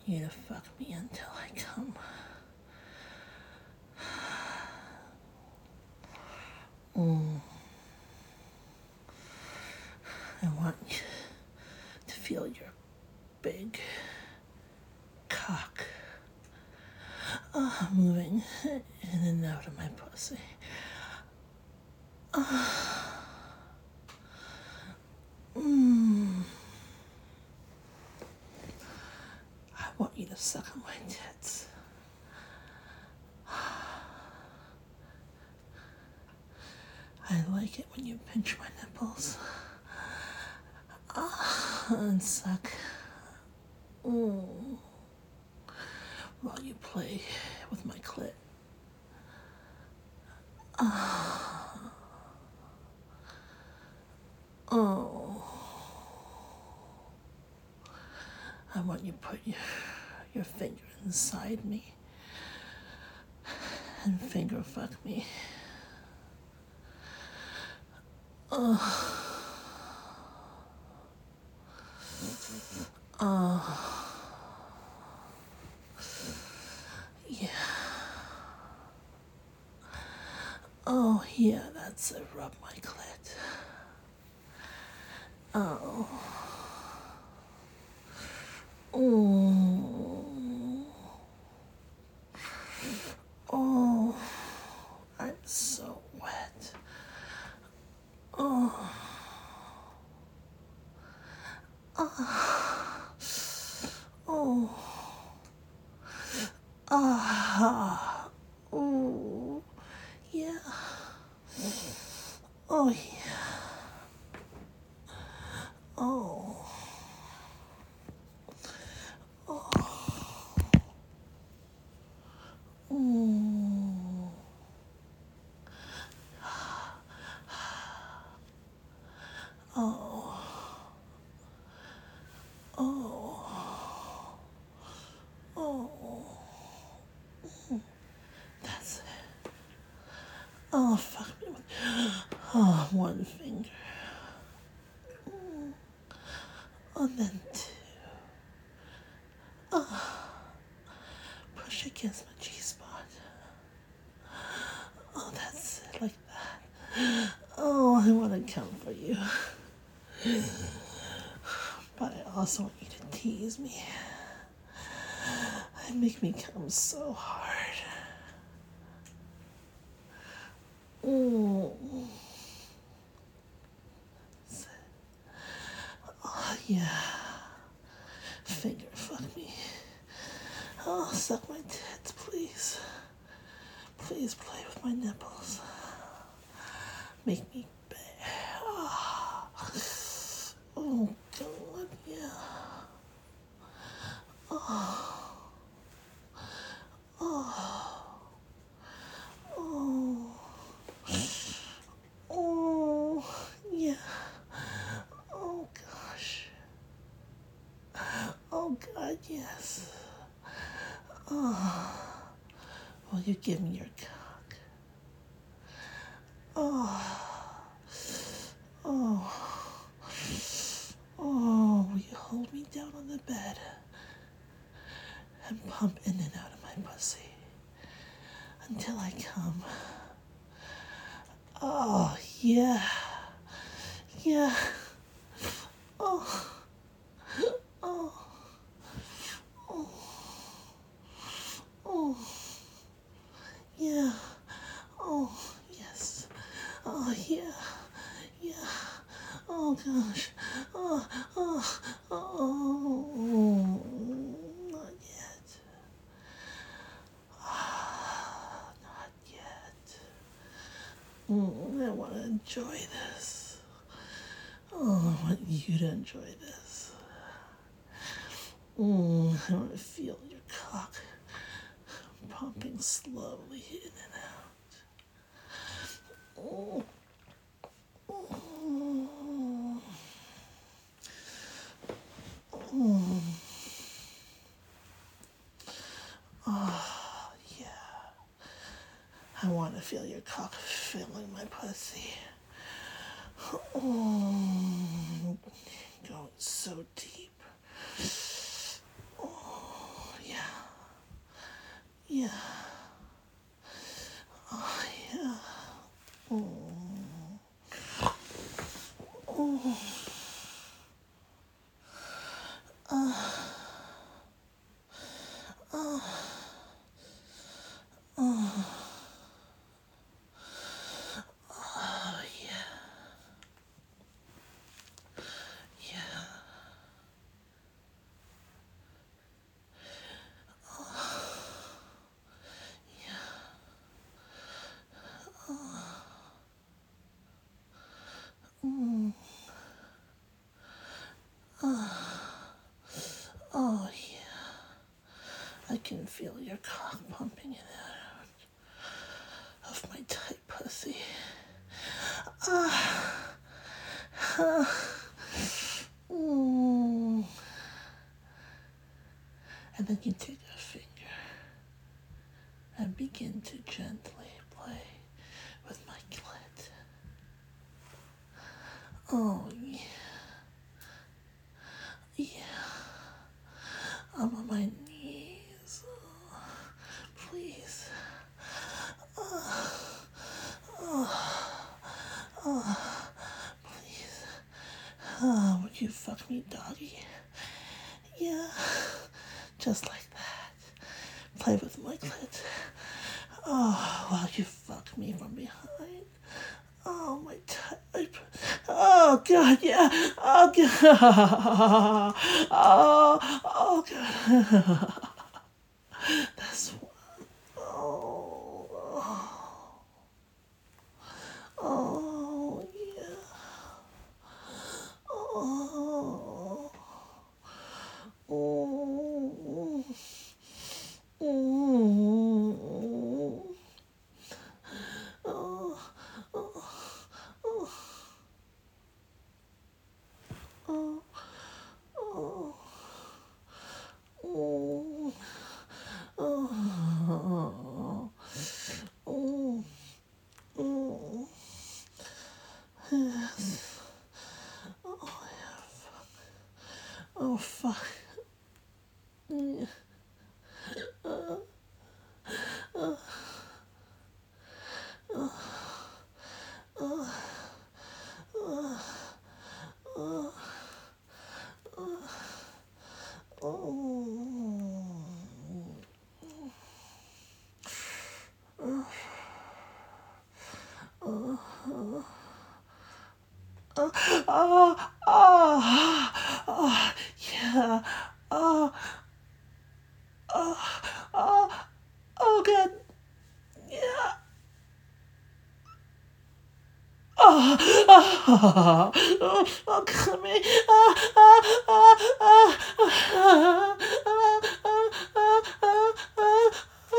you to fuck me until I come. I want you to feel your big cock moving in and out of my pussy. I want you to suck on my tits. I like it when you pinch my nipples and suck while you play with my clit. I want you to put your finger inside me and finger fuck me. Yeah. Oh, yeah, that's it. Rub my clit. Oh. Oh, I'm so wet. Oh. Oh. Oh. Yeah. Oh, yeah. Oh. That's it. Oh, fuck me with one finger. And then two. Push against my G-spot. Oh, that's it, like that. Oh, I want to come for you. But I also want you to tease me. And make me come so hard. Oh, yeah. Finger fuck me. Oh, suck my tits, please. Please play with my nipples. Make me bad. Oh, God, yeah. Oh, yeah. Oh, gosh. Oh, God, yes. Will you give me your cock? Oh, will you hold me down on the bed and pump in and out of my pussy until I come? Oh, yeah. Yeah. Oh. Oh. Oh. Yeah. Oh, yes. Oh, yeah. Yeah. Oh, gosh. Oh. Not yet. Not yet. I want to enjoy this. Oh, I want you to enjoy this. I want to feel your cock pumping slowly in and out. Oh. Yeah. I want to feel your cock filling my pussy. Going so deep. Oh, yeah. Yeah. Oh, yeah. I can feel your cock pumping it out of my tight pussy. Mm. And then you take a finger and begin to gently play with my clit. Oh, yeah. Yeah. I'm on my knees. Please. Please. Would you fuck me, doggy? Yeah. Just like that. Play with my clit. Oh, while you fuck me from behind. Oh, my type. Oh, God, yeah. Oh, God. Oh, God. That's one. Oh, oh, yeah. Oh, oh, oh, oh, oh, oh, oh, oh, oh, oh, yes. Oh, yeah. Oh, fuck. Yeah. Oh, oh, oh, yeah. Oh, oh, oh, God. Yeah. Oh, oh, oh, oh, come here. Oh, oh, oh, oh, oh, oh, oh, oh, oh,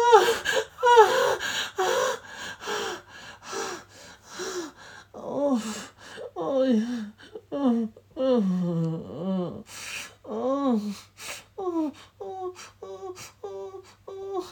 oh, oh, yeah. Oh, oh, oh, oh, oh, oh, oh, oh.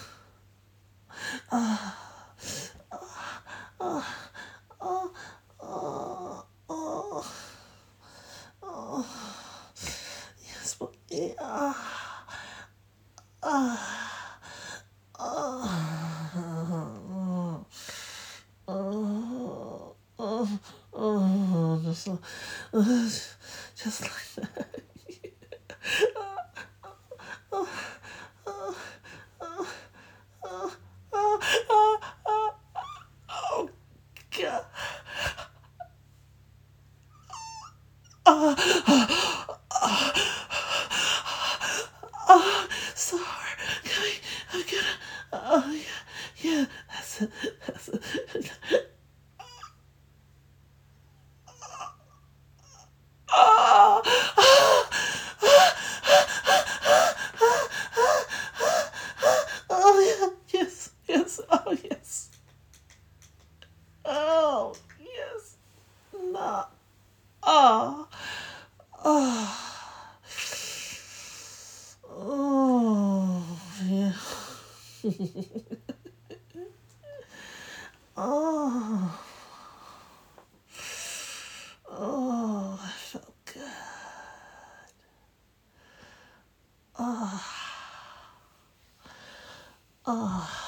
Yes, but yeah. Just, just like that. Oh, God. So hard. I'm gonna. Oh, yeah. Yeah, that's it. That's it. Oh, yeah. Yes. Yes. Oh, yes. Oh, yes. Nah. Oh. Oh. Oh. Yeah. Oh. Oh, I felt good. Oh. Oh.